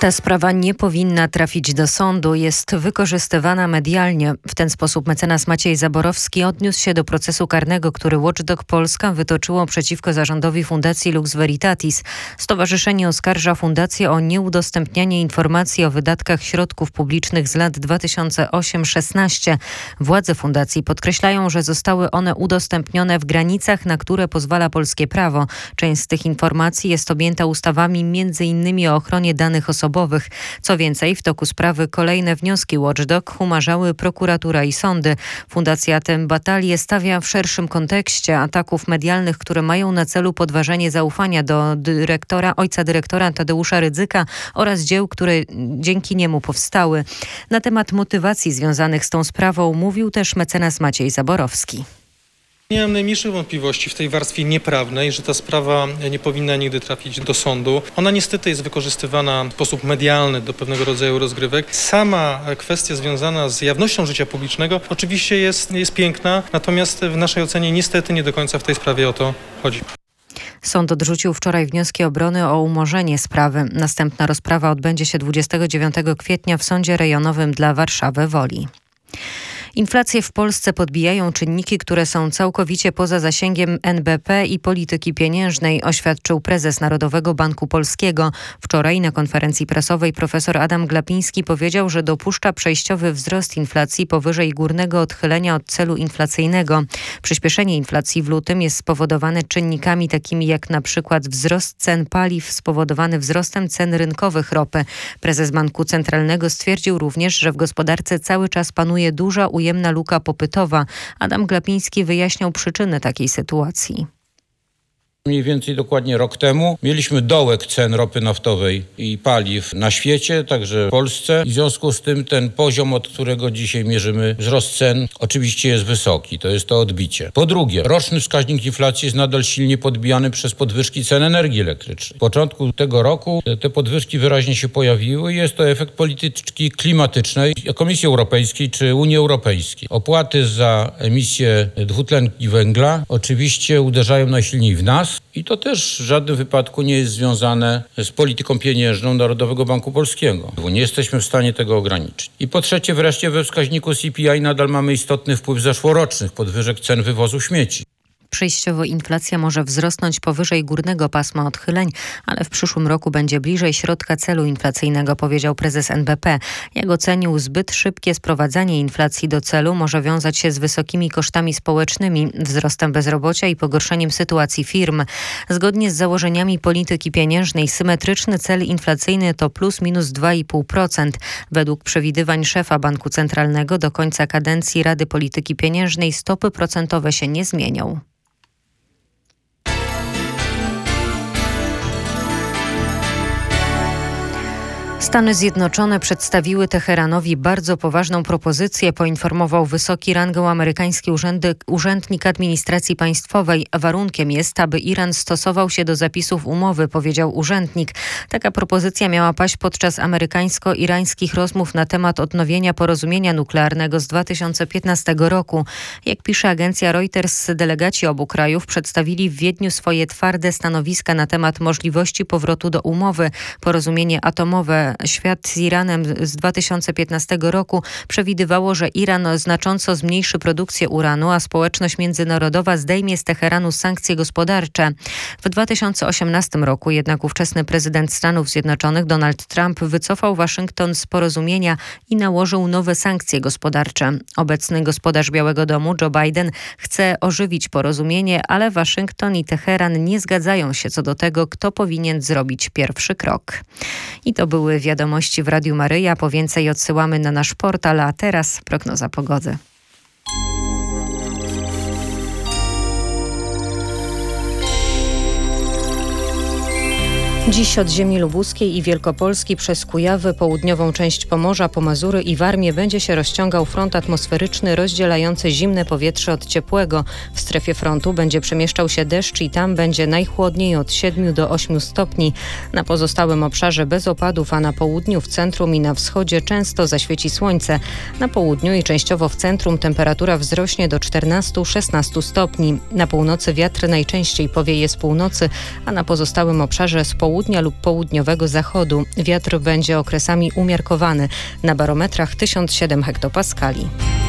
Ta sprawa nie powinna trafić do sądu, jest wykorzystywana medialnie. W ten sposób mecenas Maciej Zaborowski odniósł się do procesu karnego, który Watchdog Polska wytoczyło przeciwko zarządowi Fundacji Lux Veritatis. Stowarzyszenie oskarża fundację o nieudostępnianie informacji o wydatkach środków publicznych z lat 2008-16. Władze fundacji podkreślają, że zostały one udostępnione w granicach, na które pozwala polskie prawo. Część z tych informacji jest objęta ustawami m.in. o ochronie danych osobowych. Co więcej, w toku sprawy kolejne wnioski Watchdog umarzały prokuratura i sądy. Fundacja tę batalię stawia w szerszym kontekście ataków medialnych, które mają na celu podważenie zaufania do ojca dyrektora Tadeusza Rydzyka oraz dzieł, które dzięki niemu powstały. Na temat motywacji związanych z tą sprawą mówił też mecenas Maciej Zaborowski. Nie mam najmniejszych wątpliwości w tej warstwie nieprawnej, że ta sprawa nie powinna nigdy trafić do sądu. Ona niestety jest wykorzystywana w sposób medialny do pewnego rodzaju rozgrywek. Sama kwestia związana z jawnością życia publicznego oczywiście jest piękna, natomiast w naszej ocenie niestety nie do końca w tej sprawie o to chodzi. Sąd odrzucił wczoraj wnioski obrony o umorzenie sprawy. Następna rozprawa odbędzie się 29 kwietnia w Sądzie Rejonowym dla Warszawy-Woli. Inflację w Polsce podbijają czynniki, które są całkowicie poza zasięgiem NBP i polityki pieniężnej, oświadczył prezes Narodowego Banku Polskiego. Wczoraj na konferencji prasowej profesor Adam Glapiński powiedział, że dopuszcza przejściowy wzrost inflacji powyżej górnego odchylenia od celu inflacyjnego. Przyspieszenie inflacji w lutym jest spowodowane czynnikami takimi jak na przykład wzrost cen paliw spowodowany wzrostem cen rynkowych ropy. Prezes Banku Centralnego stwierdził również, że w gospodarce cały czas panuje duża ujemna luka popytowa. Adam Glapiński wyjaśniał przyczyny takiej sytuacji. Mniej więcej dokładnie rok temu mieliśmy dołek cen ropy naftowej i paliw na świecie, także w Polsce. W związku z tym ten poziom, od którego dzisiaj mierzymy wzrost cen, oczywiście jest wysoki. To jest to odbicie. Po drugie, roczny wskaźnik inflacji jest nadal silnie podbijany przez podwyżki cen energii elektrycznej. W początku tego roku te podwyżki wyraźnie się pojawiły i jest to efekt polityki klimatycznej Komisji Europejskiej czy Unii Europejskiej. Opłaty za emisję dwutlenku węgla oczywiście uderzają najsilniej w nas. I to też w żadnym wypadku nie jest związane z polityką pieniężną Narodowego Banku Polskiego, bo nie jesteśmy w stanie tego ograniczyć. I po trzecie wreszcie we wskaźniku CPI nadal mamy istotny wpływ zeszłorocznych podwyżek cen wywozu śmieci. Przejściowo inflacja może wzrosnąć powyżej górnego pasma odchyleń, ale w przyszłym roku będzie bliżej środka celu inflacyjnego, powiedział prezes NBP. Jak ocenił, zbyt szybkie sprowadzanie inflacji do celu może wiązać się z wysokimi kosztami społecznymi, wzrostem bezrobocia i pogorszeniem sytuacji firm. Zgodnie z założeniami polityki pieniężnej symetryczny cel inflacyjny to plus minus 2,5%. Według przewidywań szefa Banku Centralnego do końca kadencji Rady Polityki Pieniężnej stopy procentowe się nie zmienią. Stany Zjednoczone przedstawiły Teheranowi bardzo poważną propozycję, poinformował wysoki rangą amerykański urzędnik administracji państwowej. Warunkiem jest, aby Iran stosował się do zapisów umowy, powiedział urzędnik. Taka propozycja miała paść podczas amerykańsko-irańskich rozmów na temat odnowienia porozumienia nuklearnego z 2015 roku. Jak pisze agencja Reuters, delegaci obu krajów przedstawili w Wiedniu swoje twarde stanowiska na temat możliwości powrotu do umowy. Porozumienie atomowe świat z Iranem z 2015 roku przewidywało, że Iran znacząco zmniejszy produkcję uranu, a społeczność międzynarodowa zdejmie z Teheranu sankcje gospodarcze. W 2018 roku jednak ówczesny prezydent Stanów Zjednoczonych Donald Trump wycofał Waszyngton z porozumienia i nałożył nowe sankcje gospodarcze. Obecny gospodarz Białego Domu Joe Biden chce ożywić porozumienie, ale Waszyngton i Teheran nie zgadzają się co do tego, kto powinien zrobić pierwszy krok. I to były wiadomości w Radiu Maryja. Po więcej odsyłamy na nasz portal, a teraz prognoza pogody. Dziś od ziemi lubuskiej i Wielkopolski przez Kujawy, południową część Pomorza, Pomazury i Warmię będzie się rozciągał front atmosferyczny rozdzielający zimne powietrze od ciepłego. W strefie frontu będzie przemieszczał się deszcz i tam będzie najchłodniej od 7 do 8 stopni. Na pozostałym obszarze bez opadów, a na południu, w centrum i na wschodzie często zaświeci słońce. Na południu i częściowo w centrum temperatura wzrośnie do 14-16 stopni. Na północy wiatr najczęściej powieje z północy, a na pozostałym obszarze z południa południa lub południowego zachodu. Wiatr będzie okresami umiarkowany. Na barometrach 1007 hektopaskali.